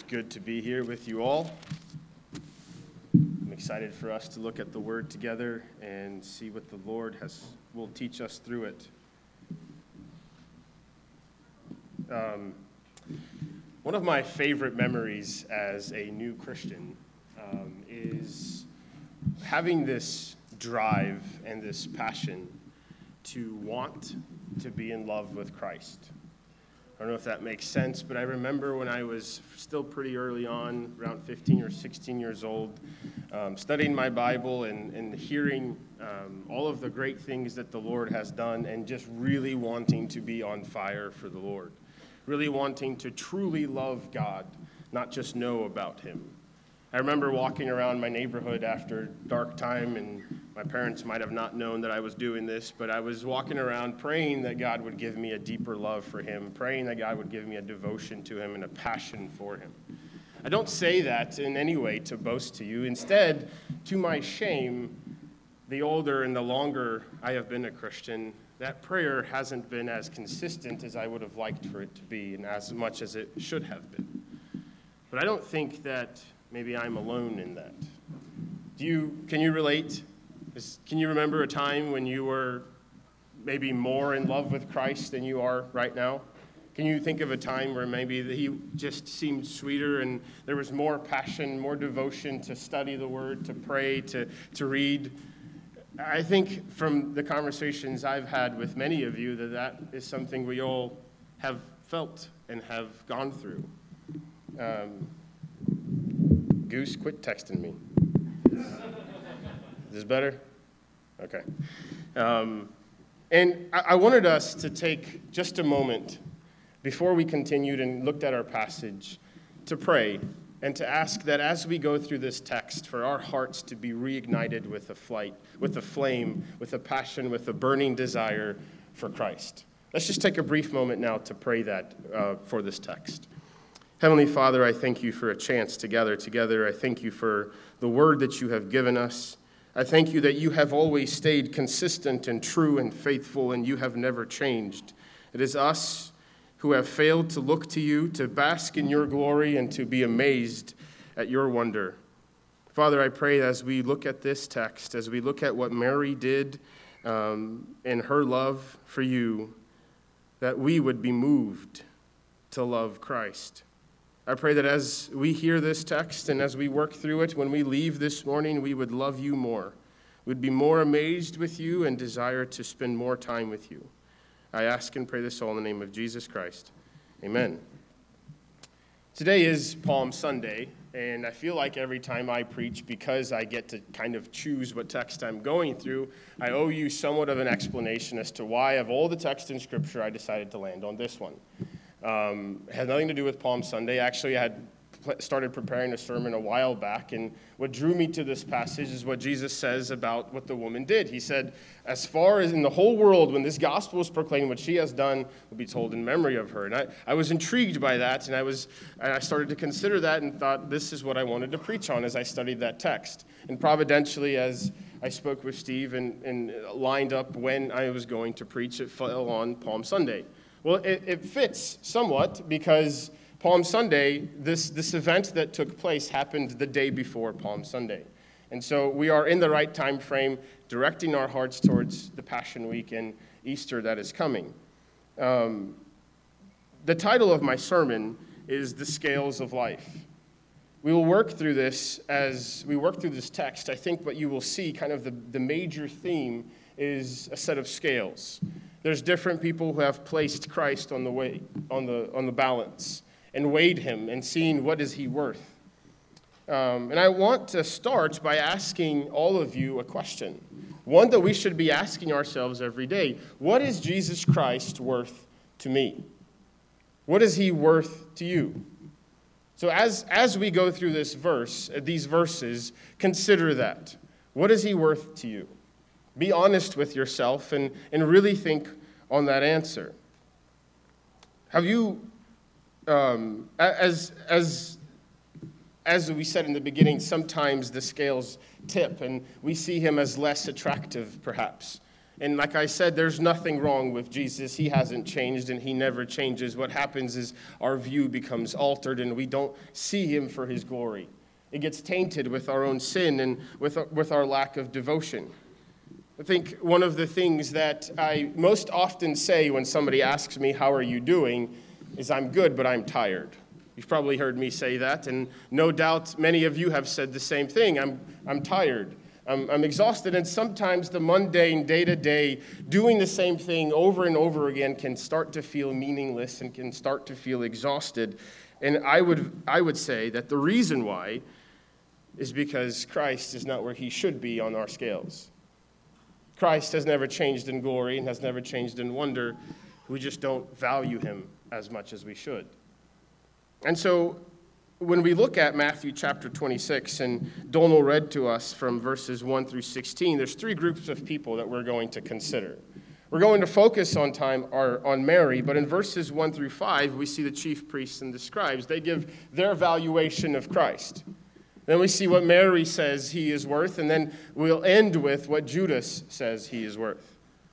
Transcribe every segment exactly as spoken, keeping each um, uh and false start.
good to be here with you all. I'm excited for us to look at the Word together and see what the Lord has will teach us through it. Um, one of my favorite memories as a new Christian um, is having this drive and this passion to want to be in love with Christ. I don't know if that makes sense, but I remember when I was still pretty early on, around fifteen or sixteen years old, um, studying my Bible and, and hearing um, all of the great things that the Lord has done and just really wanting to be on fire for the Lord, really wanting to truly love God, not just know about Him. I remember walking around my neighborhood after dark time, and my parents might have not known that I was doing this, but I was walking around praying that God would give me a deeper love for Him, praying that God would give me a devotion to Him and a passion for Him. I don't say that in any way to boast to you. Instead, to my shame, the older and the longer I have been a Christian, that prayer hasn't been as consistent as I would have liked for it to be and as much as it should have been. But I don't think that maybe I'm alone in that. Do you, can you relate? Is, can you remember a time when you were maybe more in love with Christ than you are right now? Can you think of a time where maybe He just seemed sweeter and there was more passion, more devotion to study the Word, to pray, to, to read? I think from the conversations I've had with many of you that that is something we all have felt and have gone through. Um, Goose, quit texting me. Is this better? Okay. Um, and I, I wanted us to take just a moment before we continued and looked at our passage to pray and to ask that as we go through this text for our hearts to be reignited with a flight, with a flame, with a passion, with a burning desire for Christ. Let's just take a brief moment now to pray that uh, for this text. Heavenly Father, I thank you for a chance to gather together. I thank you for the word that you have given us. I thank you that you have always stayed consistent and true and faithful, and you have never changed. It is us who have failed to look to you, to bask in your glory, and to be amazed at your wonder. Father, I pray as we look at this text, as we look at what Mary did um, in her love for you, that we would be moved to love Christ. I pray that as we hear this text and as we work through it, when we leave this morning, we would love you more. We'd be more amazed with you and desire to spend more time with you. I ask and pray this all in the name of Jesus Christ. Amen. Today is Palm Sunday, and I feel like every time I preach, because I get to kind of choose what text I'm going through, I owe you somewhat of an explanation as to why, of all the texts in Scripture, I decided to land on this one. Um, it had nothing to do with Palm Sunday. Actually, I had pl- started preparing a sermon a while back, and what drew me to this passage is what Jesus says about what the woman did. He said, as far as in the whole world, when this gospel is proclaimed, what she has done will be told in memory of her. And I, I was intrigued by that, and I was and I started to consider that and thought, this is what I wanted to preach on as I studied that text. And providentially, as I spoke with Steve and, and lined up when I was going to preach, it fell on Palm Sunday. Well, it, it fits somewhat because Palm Sunday, this, this event that took place happened the day before Palm Sunday. And so we are in the right time frame, directing our hearts towards the Passion Week and Easter that is coming. Um, the title of my sermon is The Scales of Life. We will work through this as we work through this text. I think what you will see, kind of the, the major theme, is a set of scales. There's different people who have placed Christ on the way, on the on the balance and weighed him and seen what is he worth. Um, and I want to start by asking all of you a question, one that we should be asking ourselves every day. What is Jesus Christ worth to me? What is he worth to you? So as as we go through this verse, these verses, consider that. What is he worth to you? Be honest with yourself and, and really think on that answer. Have you, um, as, as, as we said in the beginning, sometimes the scales tip and we see him as less attractive, perhaps. And like I said, there's nothing wrong with Jesus. He hasn't changed, and he never changes. What happens is our view becomes altered, and we don't see him for his glory. It gets tainted with our own sin and with, with our lack of devotion. I think one of the things that I most often say when somebody asks me, how are you doing, is I'm good, but I'm tired. You've probably heard me say that, and no doubt many of you have said the same thing. I'm, I'm tired. I'm, I'm exhausted, and sometimes the mundane, day-to-day, doing the same thing over and over again can start to feel meaningless and can start to feel exhausted. And I would, I would say that the reason why is because Christ is not where he should be on our scales. Christ has never changed in glory and has never changed in wonder. We just don't value him as much as we should. And so when we look at Matthew chapter twenty-six, and Donal read to us from verses one through sixteen, there's three groups of people that we're going to consider. We're going to focus on time or on Mary, but in verses one through five, we see the chief priests and the scribes. They give their valuation of Christ. Then we see what Mary says he is worth, and then we'll end with what Judas says he is worth.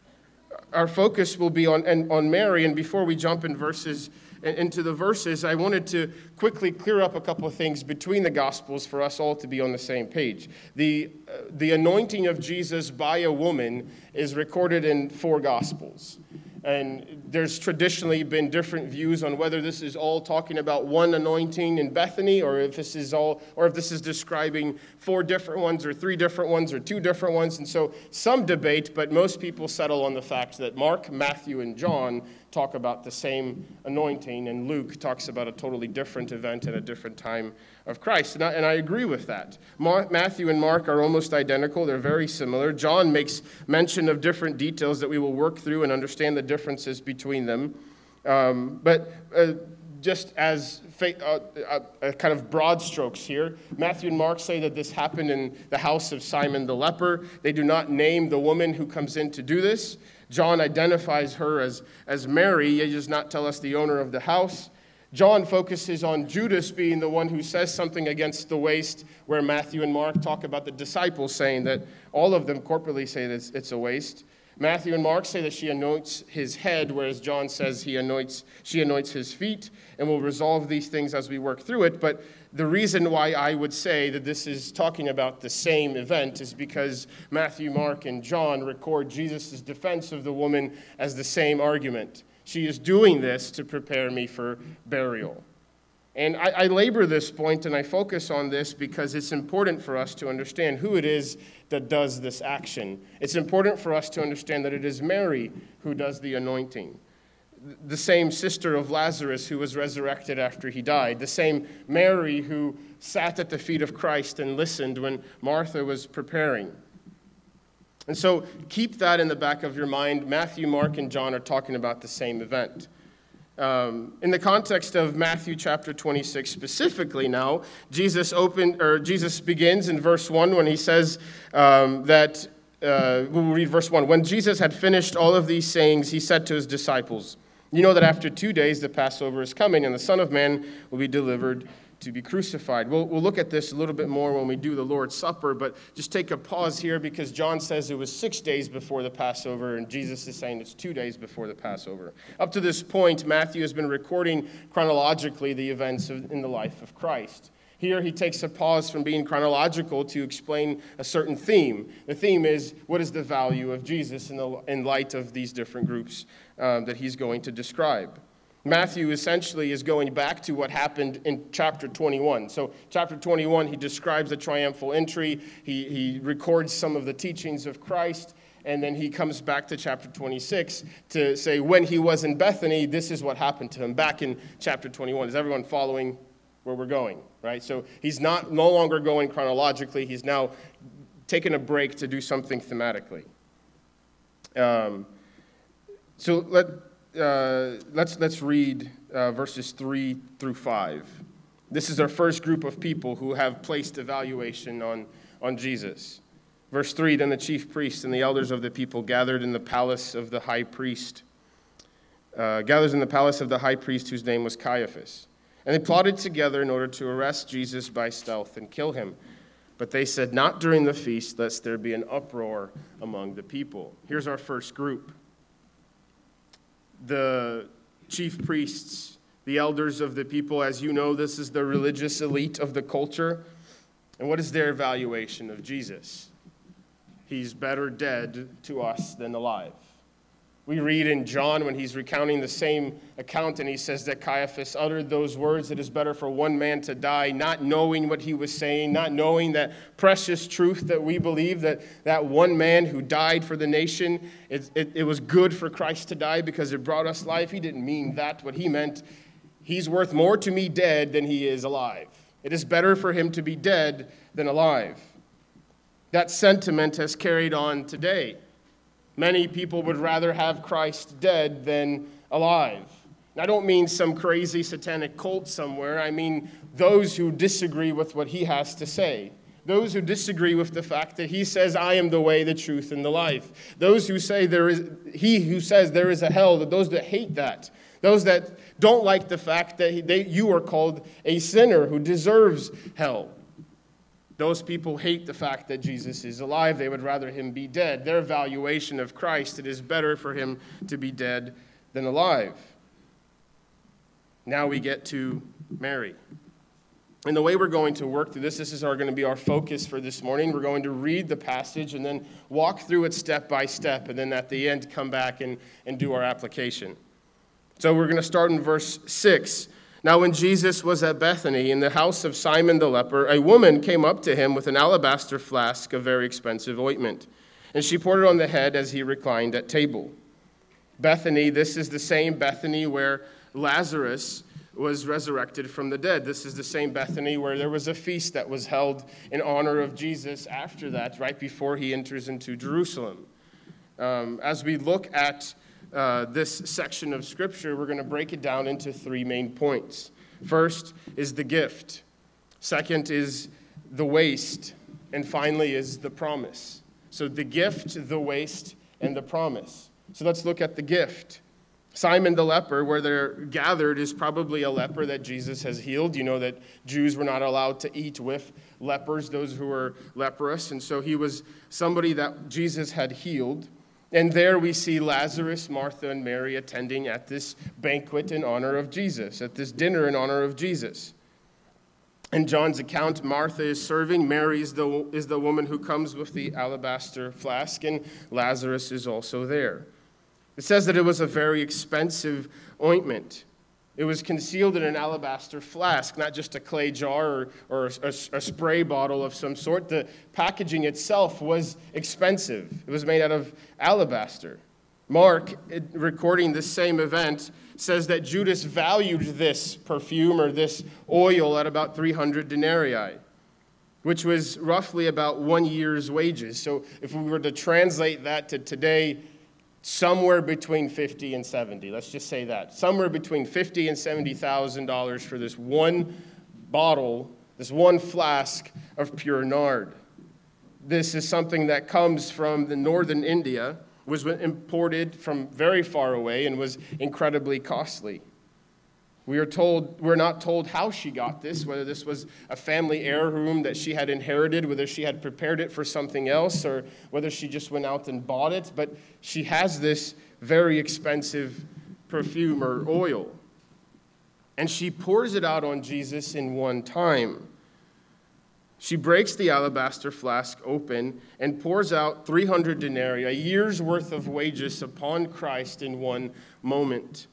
Our focus will be on, on Mary, and before we jump in verses into the verses, I wanted to quickly clear up a couple of things between the Gospels for us all to be on the same page. The, uh, the anointing of Jesus by a woman is recorded in four Gospels. And there's traditionally been different views on whether this is all talking about one anointing in Bethany, or if this is all, or if this is describing four different ones, or three different ones, or two different ones. And so some debate, but most people settle on the fact that Mark, Matthew, and John talk about the same anointing, and Luke talks about a totally different event at a different time of Christ. And I, and I agree with that. Mar- Matthew and Mark are almost identical. They're very similar. John makes mention of different details that we will work through and understand the differences between them. Um, but uh, just as fa- uh, uh, uh, kind of broad strokes here, Matthew and Mark say that this happened in the house of Simon the leper. They do not name the woman who comes in to do this. John identifies her as, as Mary. He does not tell us the owner of the house. John focuses on Judas being the one who says something against the waist, where Matthew and Mark talk about the disciples saying that all of them corporately say that it's, it's a waist. Matthew and Mark say that she anoints his head, whereas John says he anoints, she anoints his feet, and we'll resolve these things as we work through it. But the reason why I would say that this is talking about the same event is because Matthew, Mark, and John record Jesus' defense of the woman as the same argument. She is doing this to prepare me for burial. And I, I labor this point and I focus on this because it's important for us to understand who it is that does this action. It's important for us to understand that it is Mary who does the anointing. The same sister of Lazarus who was resurrected after he died. The same Mary who sat at the feet of Christ and listened when Martha was preparing. And so keep that in the back of your mind. Matthew, Mark, and John are talking about the same event. Um, in the context of Matthew chapter twenty-six specifically now, Jesus opened, or Jesus begins in verse one when he says um, that, uh, we'll read verse one. When Jesus had finished all of these sayings, he said to his disciples, "You know that after two days the Passover is coming, and the Son of Man will be delivered to be crucified." We'll, we'll look at this a little bit more when we do the Lord's Supper, but just take a pause here because John says it was six days before the Passover, and Jesus is saying it's two days before the Passover. Up to this point, Matthew has been recording chronologically the events of, in the life of Christ. Here he takes a pause from being chronological to explain a certain theme. The theme is, what is the value of Jesus in, the, in light of these different groups um, that he's going to describe? Matthew essentially is going back to what happened in chapter twenty-one. So chapter twenty-one, he describes the triumphal entry. He, he records some of the teachings of Christ. And then he comes back to chapter twenty-six to say when he was in Bethany, this is what happened to him back in chapter twenty-one. Is everyone following where we're going? Right? So he's not no longer going chronologically. He's now taken a break to do something thematically. Um, so let... Uh, let's let's read uh, verses three through five. This is our first group of people who have placed evaluation on, on Jesus. Verse three, then the chief priests and the elders of the people gathered in the palace of the high priest, uh, gathers in the palace of the high priest whose name was Caiaphas. And they plotted together in order to arrest Jesus by stealth and kill him. But they said, "Not during the feast, lest there be an uproar among the people." Here's our first group. The chief priests, the elders of the people. As you know, this is the religious elite of the culture. And what is their evaluation of Jesus? He's better dead to us than alive. We read in John when he's recounting the same account, and he says that Caiaphas uttered those words, "It is better for one man to die," not knowing what he was saying, not knowing that precious truth that we believe, that that one man who died for the nation, it, it, it was good for Christ to die because it brought us life. He didn't mean that. What he meant, he's worth more to me dead than he is alive. It is better for him to be dead than alive. That sentiment has carried on today. Many people would rather have Christ dead than alive. And I don't mean some crazy satanic cult somewhere. I mean those who disagree with what he has to say. Those who disagree with the fact that he says, "I am the way, the truth, and the life." Those who say there is, he who says there is a hell, that those that hate that. Those that don't like the fact that they, you are called a sinner who deserves hell. Those people hate the fact that Jesus is alive. They would rather him be dead. Their evaluation of Christ, it is better for him to be dead than alive. Now we get to Mary. And the way we're going to work through this, this is our, going to be our focus for this morning. We're going to read the passage and then walk through it step by step, and then at the end come back and, and do our application. So we're going to start in verse six. "Now when Jesus was at Bethany in the house of Simon the leper, a woman came up to him with an alabaster flask of very expensive ointment, and she poured it on the head as he reclined at table." Bethany, this is the same Bethany where Lazarus was resurrected from the dead. This is the same Bethany where there was a feast that was held in honor of Jesus after that, right before he enters into Jerusalem. Um, as we look at Uh, this section of Scripture, we're going to break it down into three main points. First is the gift. Second is the waste. And finally is the promise. So the gift, the waste, and the promise. So let's look at the gift. Simon the leper, where they're gathered, is probably a leper that Jesus has healed. You know that Jews were not allowed to eat with lepers, those who were leprous. And so he was somebody that Jesus had healed. And there we see Lazarus, Martha, and Mary attending at this banquet in honor of Jesus, at this dinner in honor of Jesus. In John's account, Martha is serving. Mary is the, is the woman who comes with the alabaster flask, and Lazarus is also there. It says that it was a very expensive ointment. It was concealed in an alabaster flask, not just a clay jar or, or a, a, a spray bottle of some sort. The packaging itself was expensive. It was made out of alabaster. Mark, recording this same event, says that Judas valued this perfume or this oil at about three hundred denarii, which was roughly about one year's wages. So if we were to translate that to today, somewhere between fifty and seventy. Let's just say that. Somewhere between fifty and seventy thousand dollars for this one bottle, this one flask of pure nard. This is something that comes from the northern India, was imported from very far away, and was incredibly costly. We are told, we're not told how she got this, whether this was a family heirloom that she had inherited, whether she had prepared it for something else, or whether she just went out and bought it. But she has this very expensive perfume or oil. And she pours it out on Jesus in one time. She breaks the alabaster flask open and pours out three hundred denarii, a year's worth of wages upon Christ in one moment.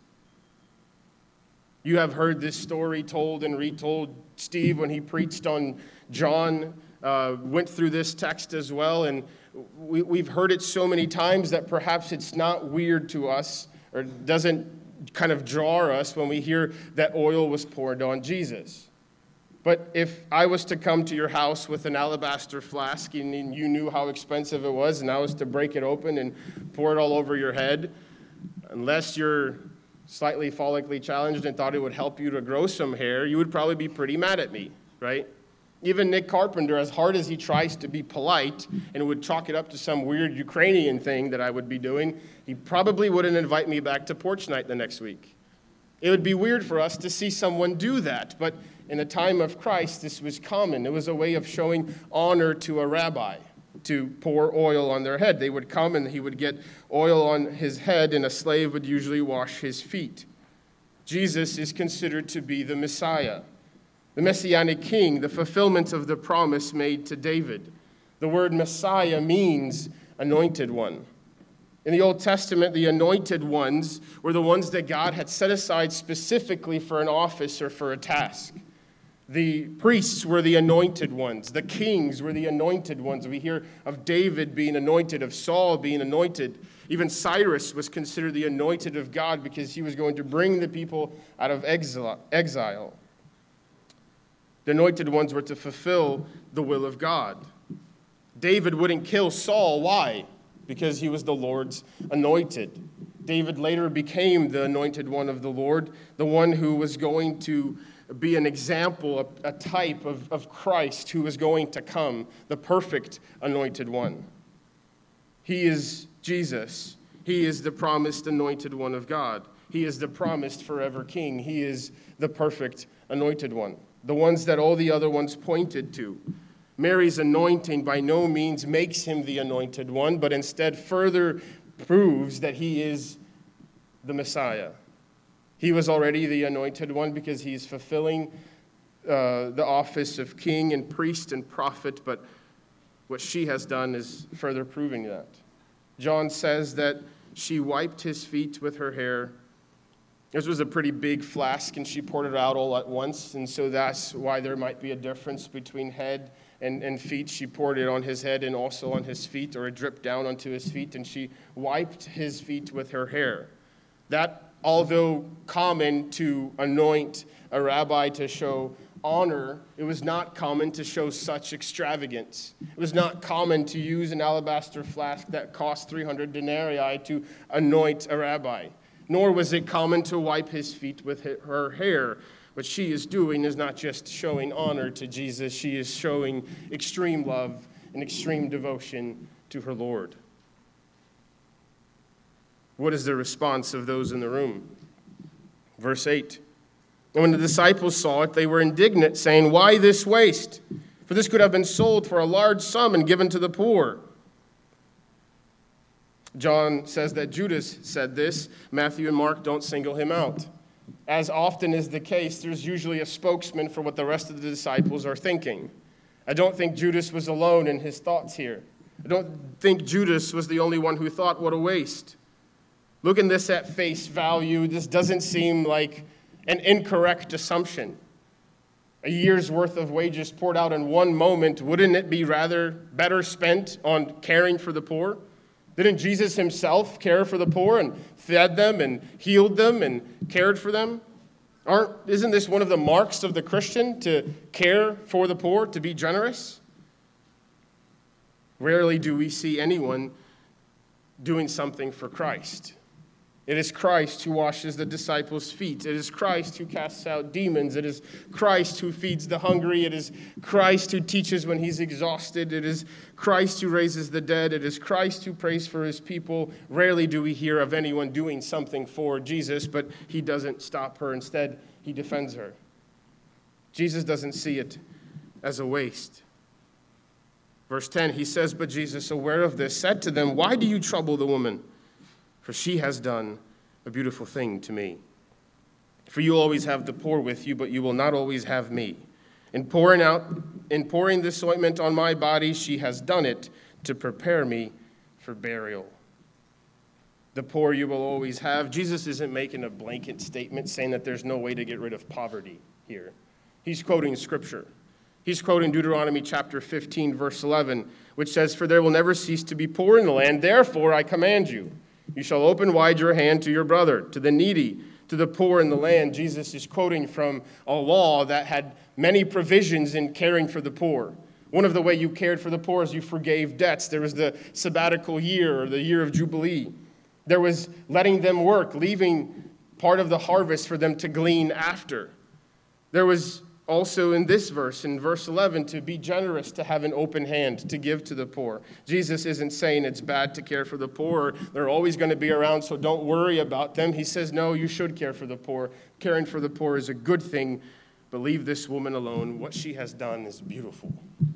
You have heard this story told and retold. Steve, when he preached on John, uh, went through this text as well, and we, we've heard it so many times that perhaps it's not weird to us or doesn't kind of draw us when we hear that oil was poured on Jesus. But if I was to come to your house with an alabaster flask and you knew how expensive it was, and I was to break it open and pour it all over your head, unless you're slightly follically challenged and thought it would help you to grow some hair, you would probably be pretty mad at me, right? Even Nick Carpenter, as hard as he tries to be polite and would chalk it up to some weird Ukrainian thing that I would be doing, he probably wouldn't invite me back to porch night the next week. It would be weird for us to see someone do that, but in the time of Christ, this was common. It was a way of showing honor to a rabbi, to pour oil on their head. They would come and he would get oil on his head, and a slave would usually wash his feet. Jesus is considered to be the Messiah, the Messianic king, the fulfillment of the promise made to David. The word Messiah means anointed one. In the Old Testament, the anointed ones were the ones that God had set aside specifically for an office or for a task. The priests were the anointed ones. The kings were the anointed ones. We hear of David being anointed, of Saul being anointed. Even Cyrus was considered the anointed of God because he was going to bring the people out of exile. The anointed ones were to fulfill the will of God. David wouldn't kill Saul. Why? Because he was the Lord's anointed. David later became the anointed one of the Lord, the one who was going to be an example, a, a type of, of Christ who was going to come, the perfect anointed one. He is Jesus. He is the promised anointed one of God. He is the promised forever king. He is the perfect anointed one, the ones that all the other ones pointed to. Mary's anointing by no means makes him the anointed one, but instead further proves that he is the Messiah. He was already the anointed one because he's fulfilling uh, the office of king and priest and prophet, but what she has done is further proving that. John says that she wiped his feet with her hair. This was a pretty big flask, and she poured it out all at once, and so that's why there might be a difference between head and, and feet. She poured it on his head and also on his feet, or it dripped down onto his feet, and she wiped his feet with her hair. That, although common to anoint a rabbi to show honor, it was not common to show such extravagance. It was not common to use an alabaster flask that cost three hundred denarii to anoint a rabbi. Nor was it common to wipe his feet with her hair. What she is doing is not just showing honor to Jesus, she is showing extreme love and extreme devotion to her Lord. What is the response of those in the room? Verse eight. And when the disciples saw it, they were indignant, saying, "Why this waste? For this could have been sold for a large sum and given to the poor." John says that Judas said this. Matthew and Mark don't single him out. As often is the case, there's usually a spokesman for what the rest of the disciples are thinking. I don't think Judas was alone in his thoughts here. I don't think Judas was the only one who thought, what a waste. Looking this at face value, this doesn't seem like an incorrect assumption. A year's worth of wages poured out in one moment, wouldn't it be rather better spent on caring for the poor? Didn't Jesus himself care for the poor and fed them and healed them and cared for them? Aren't, isn't this one of the marks of the Christian, to care for the poor, to be generous? Rarely do we see anyone doing something for Christ. It is Christ who washes the disciples' feet. It is Christ who casts out demons. It is Christ who feeds the hungry. It is Christ who teaches when he's exhausted. It is Christ who raises the dead. It is Christ who prays for his people. Rarely do we hear of anyone doing something for Jesus, but he doesn't stop her. Instead, he defends her. Jesus doesn't see it as a waste. Verse ten, he says, "But Jesus, aware of this, said to them, 'Why do you trouble the woman? For she has done a beautiful thing to me. For you always have the poor with you, but you will not always have me. In pouring out, in pouring this ointment on my body, she has done it to prepare me for burial.'" The poor you will always have. Jesus isn't making a blanket statement saying that there's no way to get rid of poverty here. He's quoting Scripture. He's quoting Deuteronomy chapter fifteen, verse eleven, which says, "For there will never cease to be poor in the land. Therefore I command you, you shall open wide your hand to your brother, to the needy, to the poor in the land." Jesus is quoting from a law that had many provisions in caring for the poor. One of the ways you cared for the poor is you forgave debts. There was the sabbatical year, or the year of Jubilee. There was letting them work, leaving part of the harvest for them to glean after. There was also in this verse, in verse eleven, to be generous, to have an open hand, to give to the poor. Jesus isn't saying it's bad to care for the poor. They're always going to be around, so don't worry about them. He says, no, you should care for the poor. Caring for the poor is a good thing, but leave this woman alone. What she has done is beautiful.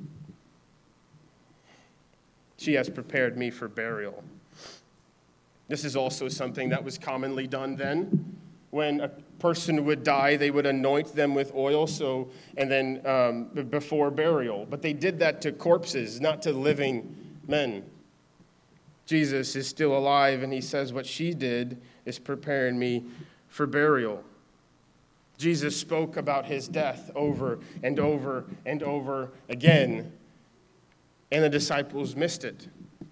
She has prepared me for burial. This is also something that was commonly done then. When a person would die, they would anoint them with oil, so and then um, before burial. But they did that to corpses, not to living men. Jesus is still alive, and he says what she did is preparing me for burial. Jesus spoke about his death over and over and over again, and the disciples missed it.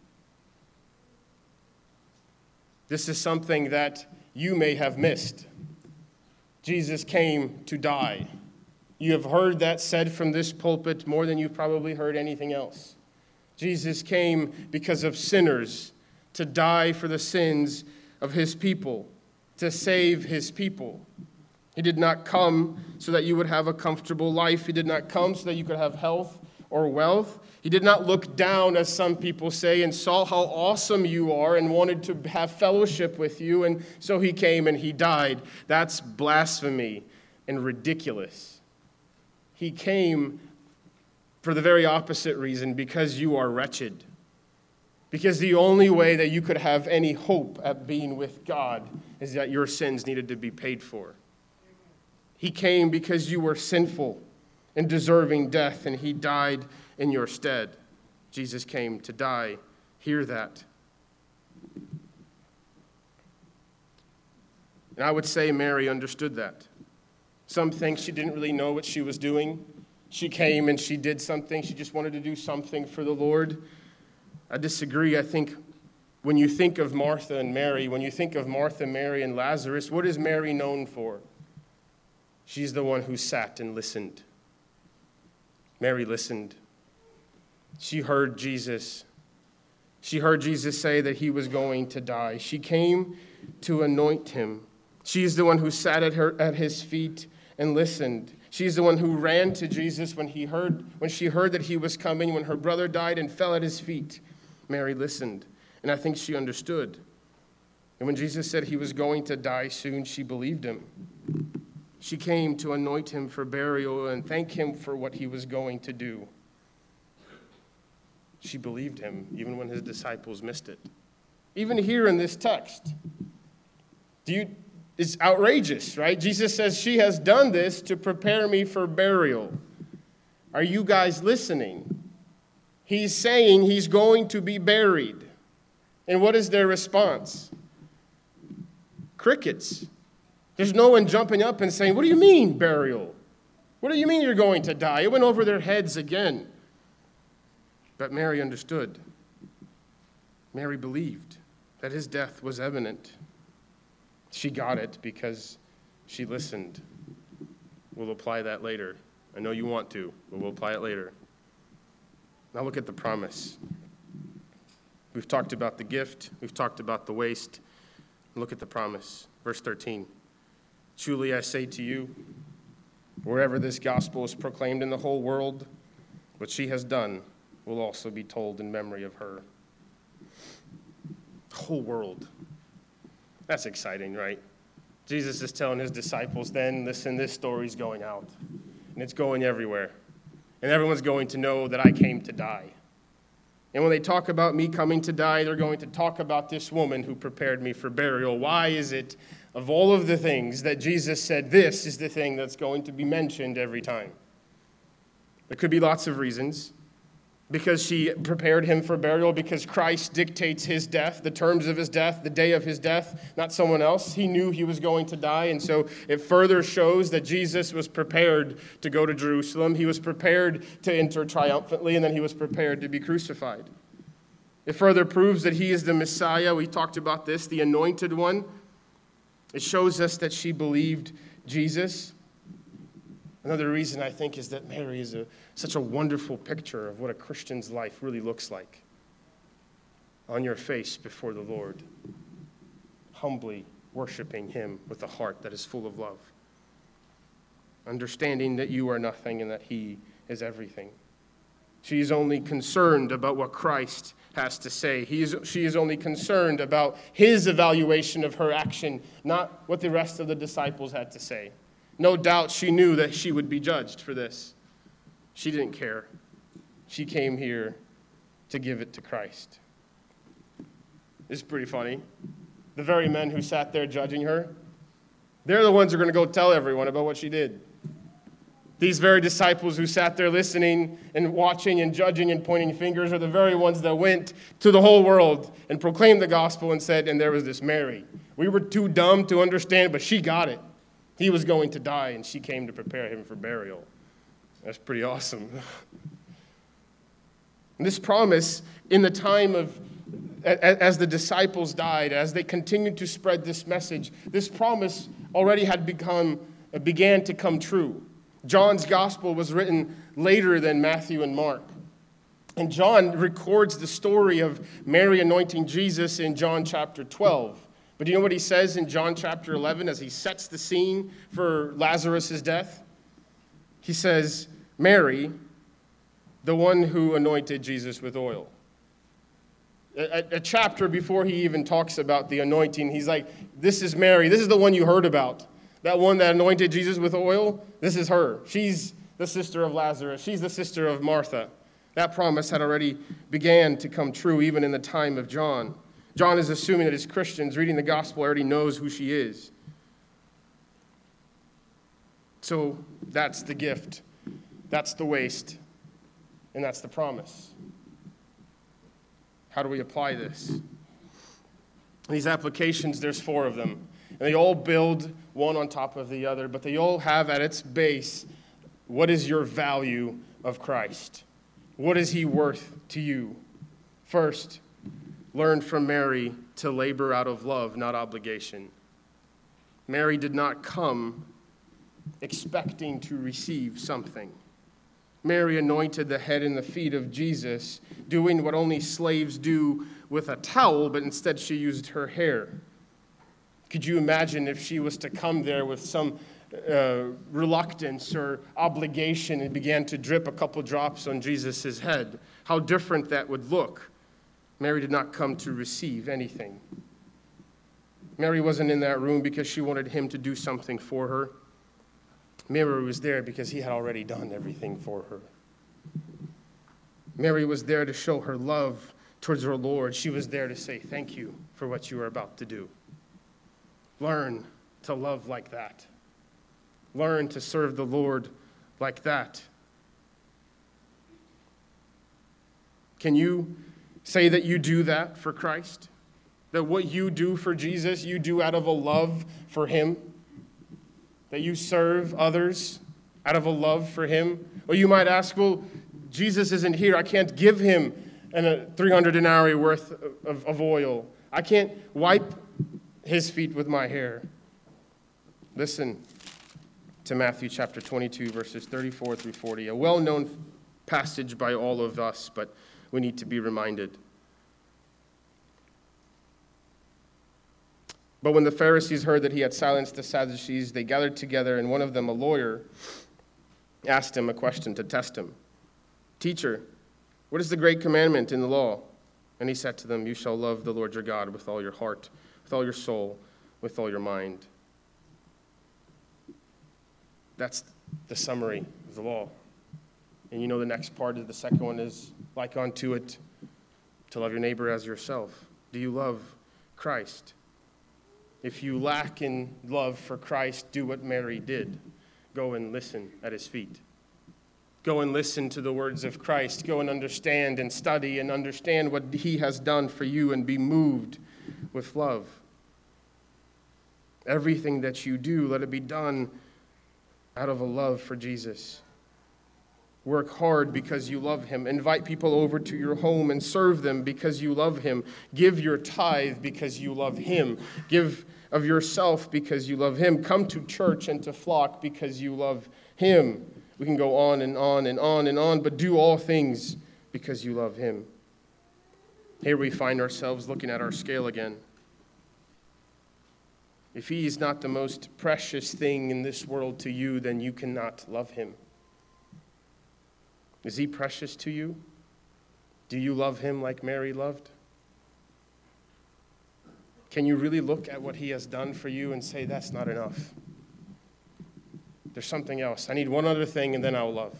This is something that you may have missed. Jesus came to die. You have heard that said from this pulpit more than you've probably heard anything else. Jesus came because of sinners, to die for the sins of his people, to save his people. He did not come so that you would have a comfortable life. He did not come so that you could have health or wealth. He did not look down, as some people say, and saw how awesome you are and wanted to have fellowship with you, and so he came and he died. That's blasphemy and ridiculous. He came for the very opposite reason, because you are wretched. Because the only way that you could have any hope at being with God is that your sins needed to be paid for. He came because you were sinful and deserving death, and he died in your stead. Jesus came to die. Hear that. And I would say Mary understood that. Some think she didn't really know what she was doing. She came and she did something. She just wanted to do something for the Lord. I disagree. I think when you think of Martha and Mary, when you think of Martha, Mary, and Lazarus, what is Mary known for? She's the one who sat and listened. Mary listened. She heard Jesus. She heard Jesus say that he was going to die. She came to anoint him. She's the one who sat at her at his feet and listened. She's the one who ran to Jesus when he heard when she heard that he was coming, when her brother died, and fell at his feet. Mary listened, and I think she understood. And when Jesus said he was going to die soon, she believed him. She came to anoint him for burial and thank him for what he was going to do. She believed him, even when his disciples missed it. Even here in this text, do you, it's outrageous, right? Jesus says, she has done this to prepare me for burial. Are you guys listening? He's saying he's going to be buried. And what is their response? Crickets. There's no one jumping up and saying, what do you mean, burial? What do you mean you're going to die? It went over their heads again. But Mary understood. Mary believed that his death was imminent. She got it because she listened. We'll apply that later. I know you want to, but we'll apply it later. Now look at the promise. We've talked about the gift. We've talked about the waste. Look at the promise. Verse thirteen. Truly I say to you, wherever this gospel is proclaimed in the whole world, what she has done will also be told in memory of her. The whole world. That's exciting, right? Jesus is telling his disciples then, listen, this story's going out. And it's going everywhere. And everyone's going to know that I came to die. And when they talk about me coming to die, they're going to talk about this woman who prepared me for burial. Why is it, of all of the things that Jesus said, this is the thing that's going to be mentioned every time? There could be lots of reasons. Because she prepared him for burial, because Christ dictates his death, the terms of his death, the day of his death, not someone else. He knew he was going to die, and so it further shows that Jesus was prepared to go to Jerusalem. He was prepared to enter triumphantly, and then he was prepared to be crucified. It further proves that he is the Messiah. We talked about this, the anointed one. It shows us that she believed Jesus. Another reason, I think, is that Mary is a, such a wonderful picture of what a Christian's life really looks like. On your face before the Lord, humbly worshiping him with a heart that is full of love. understanding that you are nothing and that he is everything. She is only concerned about what Christ has to say. He is, she is only concerned about his evaluation of her action, not what the rest of the disciples had to say. No doubt she knew that she would be judged for this. She didn't care. She came here to give it to Christ. It's pretty funny. The very men who sat there judging her, they're the ones who are going to go tell everyone about what she did. These very disciples who sat there listening and watching and judging and pointing fingers are the very ones that went to the whole world and proclaimed the gospel and said, and there was this Mary. We were too dumb to understand, but she got it. He was going to die, and she came to prepare him for burial. That's pretty awesome. And this promise, in the time of, as the disciples died, as they continued to spread this message, this promise already had become, began to come true. John's gospel was written later than Matthew and Mark. And John records the story of Mary anointing Jesus in John chapter twelve. But do you know what he says in John chapter eleven as he sets the scene for Lazarus' death? He says, Mary, the one who anointed Jesus with oil. A, a, a chapter before he even talks about the anointing, he's like, this is Mary. This is the one you heard about. That one that anointed Jesus with oil, this is her. She's the sister of Lazarus. She's the sister of Martha. That promise had already began to come true even in the time of John. John is assuming that his Christians reading the gospel already knows who she is. So that's the gift. That's the waste. And that's the promise. How do we apply this? These applications, there's four of them. And they all build one on top of the other, but they all have at its base, what is your value of Christ? What is he worth to you? First, learn from Mary to labor out of love, not obligation. Mary did not come expecting to receive something. Mary anointed the head and the feet of Jesus, doing what only slaves do with a towel, but instead she used her hair. Could you imagine if she was to come there with some uh, reluctance or obligation and began to drip a couple drops on Jesus' head? How different that would look. Mary did not come to receive anything. Mary wasn't in that room because she wanted him to do something for her. Mary was there because he had already done everything for her. Mary was there to show her love towards her Lord. She was there to say, thank you for what you are about to do. Learn to love like that. Learn to serve the Lord like that. Can you say that you do that for Christ? That what you do for Jesus, you do out of a love for him? That you serve others out of a love for him? Or you might ask, well, Jesus isn't here. I can't give him a three hundred denarii worth of, of oil. I can't wipe his feet with my hair. Listen to Matthew chapter twenty-two, verses thirty-four through forty, a well-known passage by all of us, but we need to be reminded. But when the Pharisees heard that he had silenced the Sadducees, they gathered together, and one of them, a lawyer, asked him a question to test him. Teacher, what is the great commandment in the law? And he said to them, you shall love the Lord your God with all your heart, with all your soul, with all your mind. That's the summary of the law. And you know the next part of the second one is, like unto it, to love your neighbor as yourself. Do you love Christ? If you lack in love for Christ, do what Mary did. Go and listen at his feet. Go and listen to the words of Christ. Go and understand and study and understand what he has done for you and be moved with love. Everything that you do, let it be done out of a love for Jesus. Work hard because you love him. Invite people over to your home and serve them because you love him. Give your tithe because you love him. Give of yourself because you love him. Come to church and to flock because you love him. We can go on and on and on and on, but do all things because you love him. Here we find ourselves looking at our scale again. If he is not the most precious thing in this world to you, then you cannot love him. Is he precious to you? Do you love him like Mary loved? Can you really look at what he has done for you and say, that's not enough? There's something else. I need one other thing and then I'll love.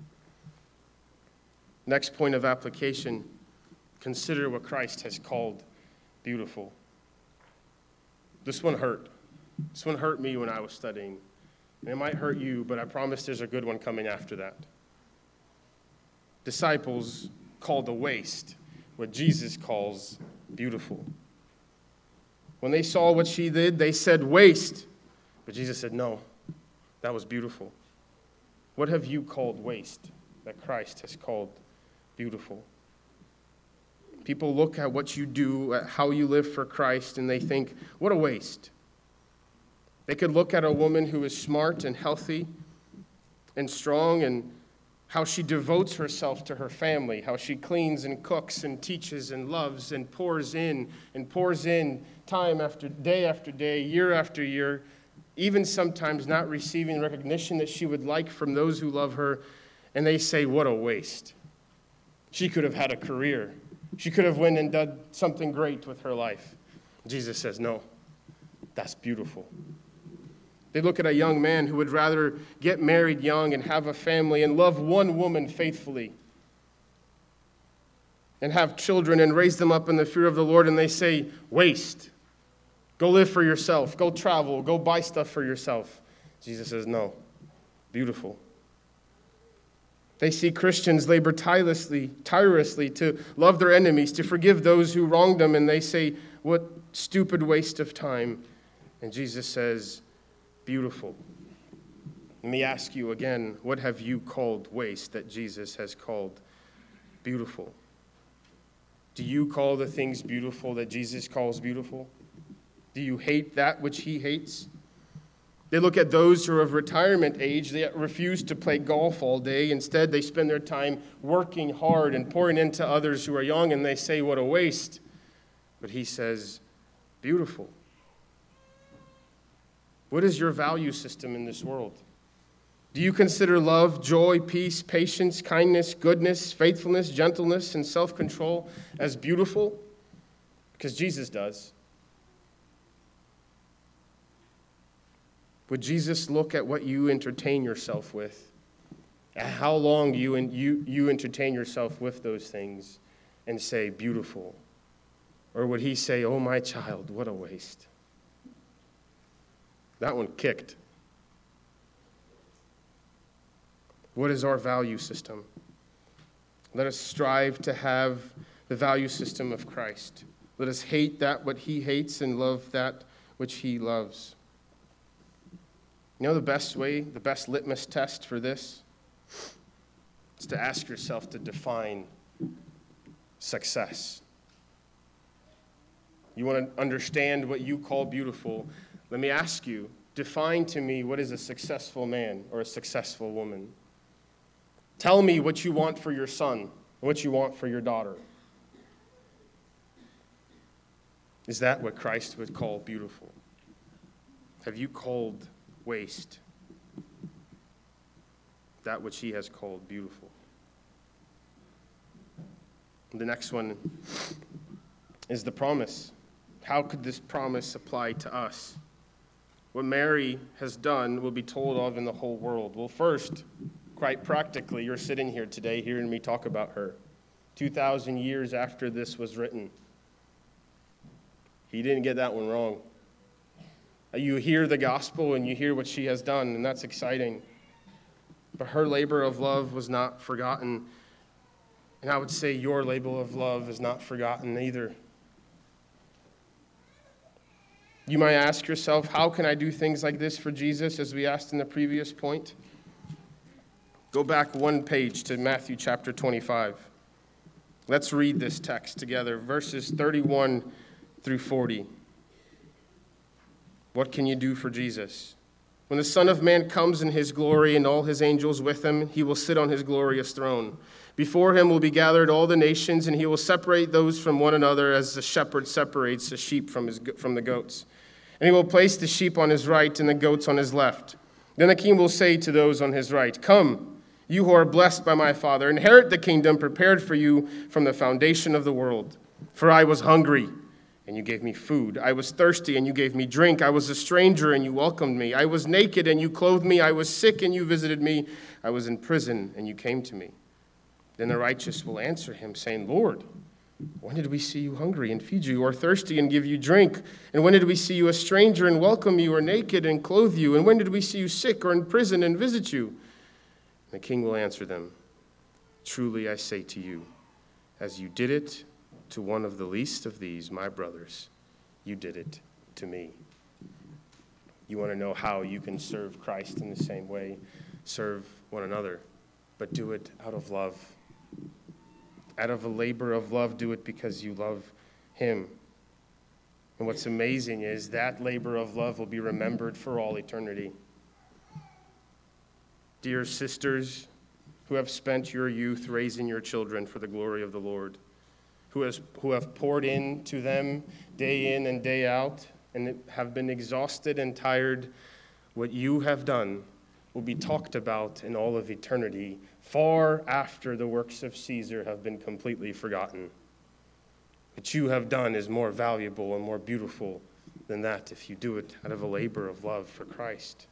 Next point of application, consider what Christ has called beautiful. This one hurt. This one hurt me when I was studying. And it might hurt you, but I promise there's a good one coming after that. Disciples called a waste what Jesus calls beautiful. When they saw what she did, they said waste. But Jesus said, no, that was beautiful. What have you called waste that Christ has called beautiful? People look at what you do, at how you live for Christ, and they think, what a waste. They could look at a woman who is smart and healthy and strong and how she devotes herself to her family, how she cleans and cooks and teaches and loves and pours in and pours in time after day after day, year after year, even sometimes not receiving recognition that she would like from those who love her, and they say, what a waste. She could have had a career. She could have went and done something great with her life. Jesus says, no, that's beautiful. They look at a young man who would rather get married young and have a family and love one woman faithfully and have children and raise them up in the fear of the Lord, and they say, waste. Go live for yourself. Go travel. Go buy stuff for yourself. Jesus says, no, beautiful. They see Christians labor tirelessly, tirelessly to love their enemies, to forgive those who wronged them, and they say, what stupid waste of time. And Jesus says, beautiful. Let me ask you again, what have you called waste that Jesus has called beautiful? Do you call the things beautiful that Jesus calls beautiful? Do you hate that which he hates? They look at those who are of retirement age. They refuse to play golf all day. Instead, they spend their time working hard and pouring into others who are young, and they say, what a waste. But he says, beautiful. What is your value system in this world? Do you consider love, joy, peace, patience, kindness, goodness, faithfulness, gentleness, and self-control as beautiful? Because Jesus does. Would Jesus look at what you entertain yourself with, at how long you, and you, you entertain yourself with those things, and say, beautiful? Or would he say, oh, my child, what a waste? That one kicked. What is our value system? Let us strive to have the value system of Christ. Let us hate that what he hates and love that which he loves. You know the best way, the best litmus test for this? Is to ask yourself to define success. You want to understand what you call beautiful? Let me ask you, define to me what is a successful man or a successful woman. Tell me what you want for your son and what you want for your daughter. Is that what Christ would call beautiful? Have you called waste that which he has called beautiful? The next one is the promise. How could this promise apply to us? What Mary has done will be told of in the whole world. Well, first, quite practically, you're sitting here today hearing me talk about her. two thousand years after this was written. He didn't get that one wrong. You hear the gospel and you hear what she has done, and that's exciting. But her labor of love was not forgotten. And I would say your labor of love is not forgotten either. You might ask yourself, how can I do things like this for Jesus, as we asked in the previous point? Go back one page to Matthew chapter twenty-five. Let's read this text together, verses thirty-one through forty. What can you do for Jesus? When the Son of Man comes in his glory and all his angels with him, he will sit on his glorious throne. Before him will be gathered all the nations, and he will separate those from one another as the shepherd separates the sheep from, his, from the goats. And he will place the sheep on his right and the goats on his left. Then the king will say to those on his right, 'Come, you who are blessed by my Father, inherit the kingdom prepared for you from the foundation of the world. For I was hungry, and you gave me food. I was thirsty, and you gave me drink. I was a stranger, and you welcomed me. I was naked, and you clothed me. I was sick, and you visited me. I was in prison, and you came to me.' Then the righteous will answer him, saying, 'Lord, when did we see you hungry and feed you, or thirsty and give you drink? And when did we see you a stranger and welcome you, or naked and clothe you? And when did we see you sick or in prison and visit you?' And the king will answer them, 'Truly I say to you, as you did it to one of the least of these, my brothers, you did it to me.'" You want to know how you can serve Christ in the same way? Serve one another, but do it out of love. Out of a labor of love, do it because you love him. And what's amazing is that labor of love will be remembered for all eternity. Dear sisters who have spent your youth raising your children for the glory of the Lord, who has who have poured into them day in and day out and have been exhausted and tired, what you have done will be talked about in all of eternity, far after the works of Caesar have been completely forgotten. What you have done is more valuable and more beautiful than that if you do it out of a labor of love for Christ.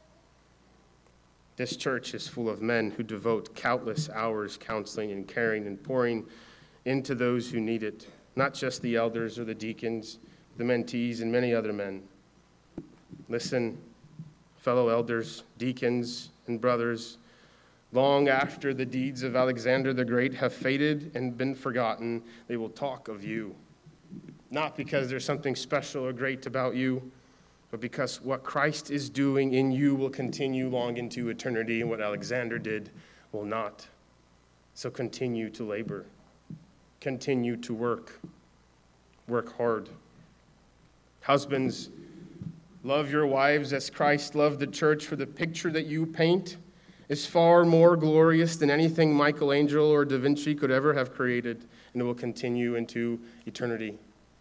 This church is full of men who devote countless hours counseling and caring and pouring into those who need it, not just the elders or the deacons, the mentees, and many other men. Listen, fellow elders, deacons, and brothers, long after the deeds of Alexander the Great have faded and been forgotten, they will talk of you. Not because there's something special or great about you, but because what Christ is doing in you will continue long into eternity, and what Alexander did will not. So continue to labor. Continue to work. Work hard. Husbands, love your wives as Christ loved the church, for the picture that you paint is far more glorious than anything Michelangelo or Da Vinci could ever have created, and it will continue into eternity.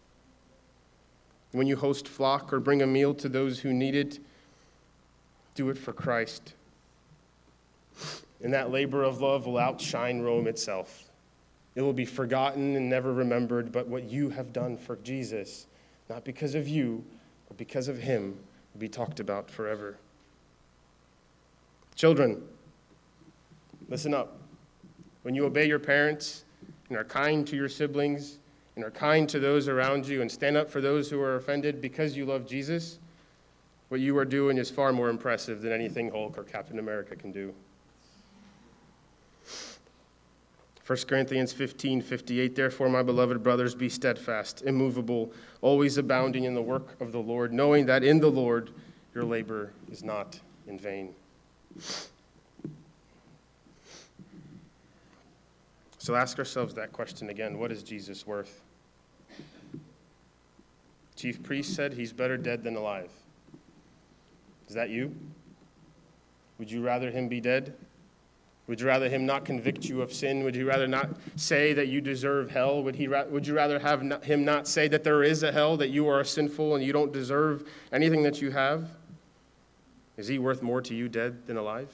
When you host flock or bring a meal to those who need it, do it for Christ. And that labor of love will outshine Rome itself. It will be forgotten and never remembered, but what you have done for Jesus, not because of you, but because of him, will be talked about forever. Children, listen up. When you obey your parents and are kind to your siblings and are kind to those around you and stand up for those who are offended because you love Jesus, what you are doing is far more impressive than anything Hulk or Captain America can do. First Corinthians fifteen fifty-eight, "Therefore, my beloved brothers, be steadfast, immovable, always abounding in the work of the Lord, knowing that in the Lord your labor is not in vain." So ask ourselves that question again. What is Jesus worth? Chief priest said he's better dead than alive. Is that you? Would you rather him be dead? Would you rather him not convict you of sin? Would you rather not say that you deserve hell? Would he? Ra- would you rather have not, him not say that there is a hell, that you are sinful and you don't deserve anything that you have? Is he worth more to you dead than alive?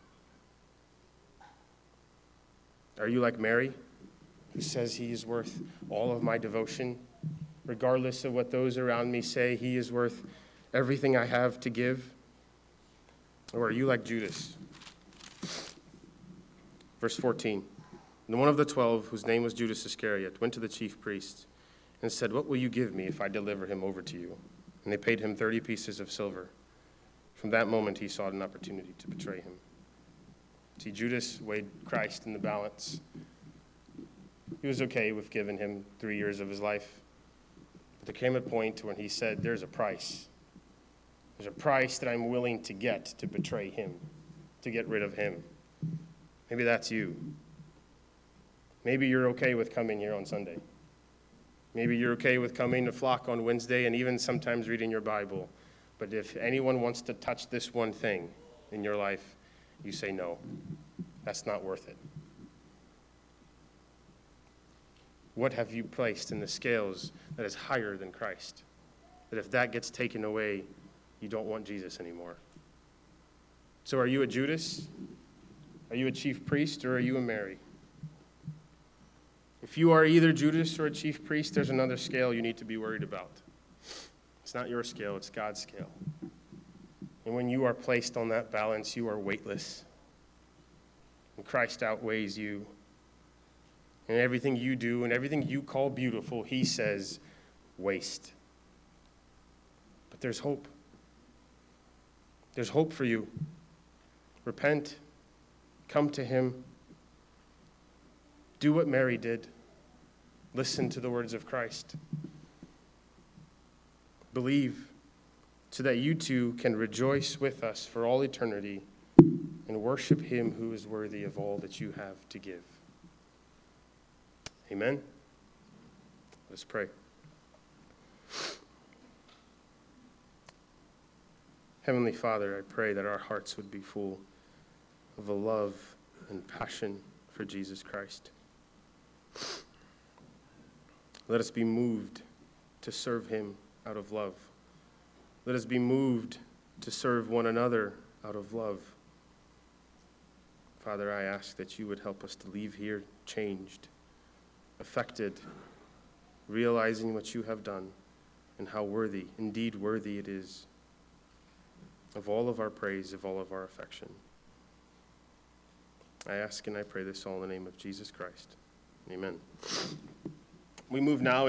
Are you like Mary, who says he is worth all of my devotion, regardless of what those around me say? He is worth everything I have to give? Or are you like Judas? Verse fourteen, "And one of the twelve, whose name was Judas Iscariot, went to the chief priests and said, 'What will you give me if I deliver him over to you?' And they paid him thirty pieces of silver. From that moment, he sought an opportunity to betray him." See, Judas weighed Christ in the balance. He was okay with giving him three years of his life. But there came a point when he said, there's a price. There's a price that I'm willing to get to betray him, to get rid of him. Maybe that's you. Maybe you're okay with coming here on Sunday. Maybe you're okay with coming to flock on Wednesday and even sometimes reading your Bible. But if anyone wants to touch this one thing in your life, you say no. That's not worth it. What have you placed in the scales that is higher than Christ? That if that gets taken away, you don't want Jesus anymore. So are you a Judas? Are you a chief priest, or are you a Mary? If you are either Judas or a chief priest, there's another scale you need to be worried about. It's not your scale, it's God's scale. And when you are placed on that balance, you are weightless. And Christ outweighs you. And everything you do and everything you call beautiful, he says, waste. But there's hope. There's hope for you. Repent. Come to him. Do what Mary did. Listen to the words of Christ. Believe so that you too can rejoice with us for all eternity and worship him who is worthy of all that you have to give. Amen. Let's pray. Heavenly Father, I pray that our hearts would be full of a love and passion for Jesus Christ. Let us be moved to serve him out of love. Let us be moved to serve one another out of love. Father, I ask that you would help us to leave here changed, affected, realizing what you have done and how worthy, indeed worthy it is of all of our praise, of all of our affection. I ask and I pray this all in the name of Jesus Christ. Amen. We move now